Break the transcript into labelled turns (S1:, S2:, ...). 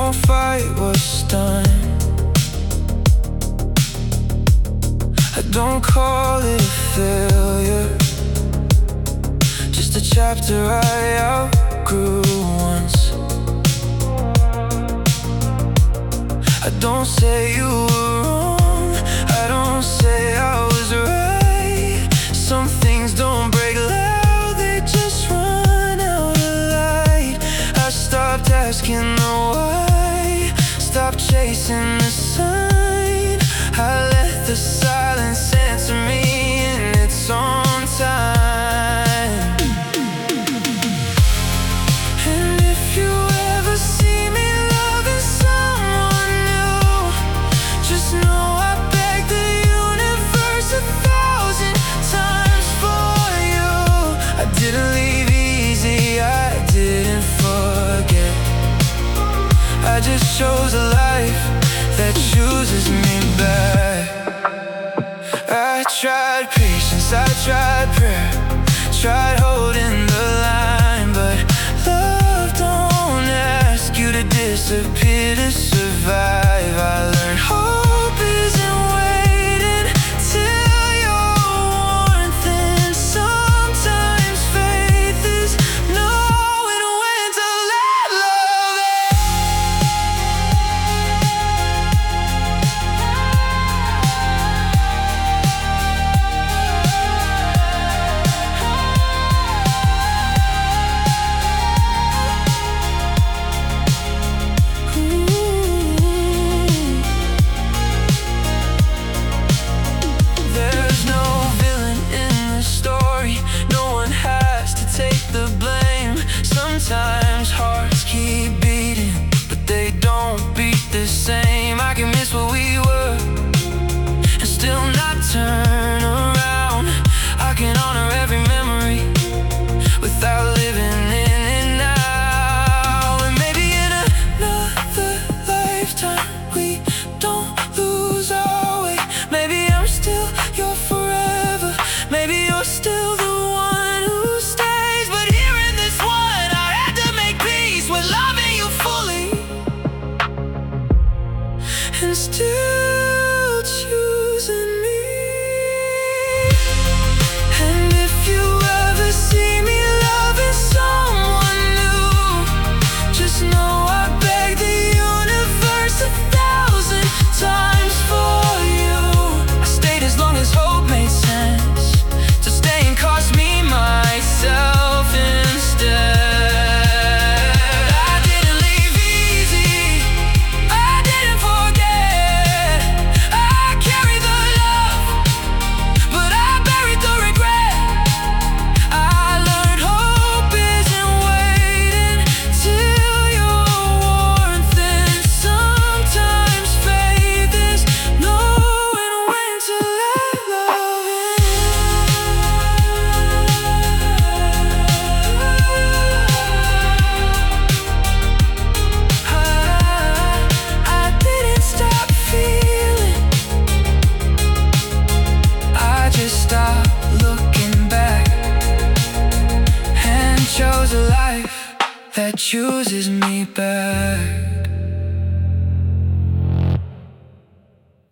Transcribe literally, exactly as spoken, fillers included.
S1: won't fight what's done. I don't call it a failure, just a chapter I outgrew once. I don't say you were wrong, I don't say I was right. Some things don't break loud, they just run out of light. I stopped asking the why, stopped chasing the sign. I let the silence answer me in its own time. And if you ever see me loving someone new, just know I beg the universe a thousand times for you. I didn't leave easy, I didn't forget. I just chose a life that chooses me back. I tried patience, I tried prayer, tried holding the line, but love don't ask you to disappear to survive. I learned hope isn't waiting till you're warmth, and sometimes faith is knowing when to let love in. There's no villain in the story, no one has to take the blame. Sometimes hearts keep beating, but they don't beat the same. I can miss what we were and still not turn around. I can honor every memory without living in it now. And maybe in another lifetime we don't lose our way. Maybe I'm still your forever, maybe you're still the one who stays. But here in this one, I had to make peace with loving you fully and still choosing me. And if you ever see me loving someone new, just know I beg the universe a thousand times for you. I stayed as long as hope made sense, so staying cost me myself instead. I didn't leave easy, I didn't forget. I carry the love, but I buried the regret. I learned hope isn't waiting till you're warmth, and sometimes faith is knowing when to let love in. I, I didn't stop feeling, I just stopped looking back and chose a life that chooses me back.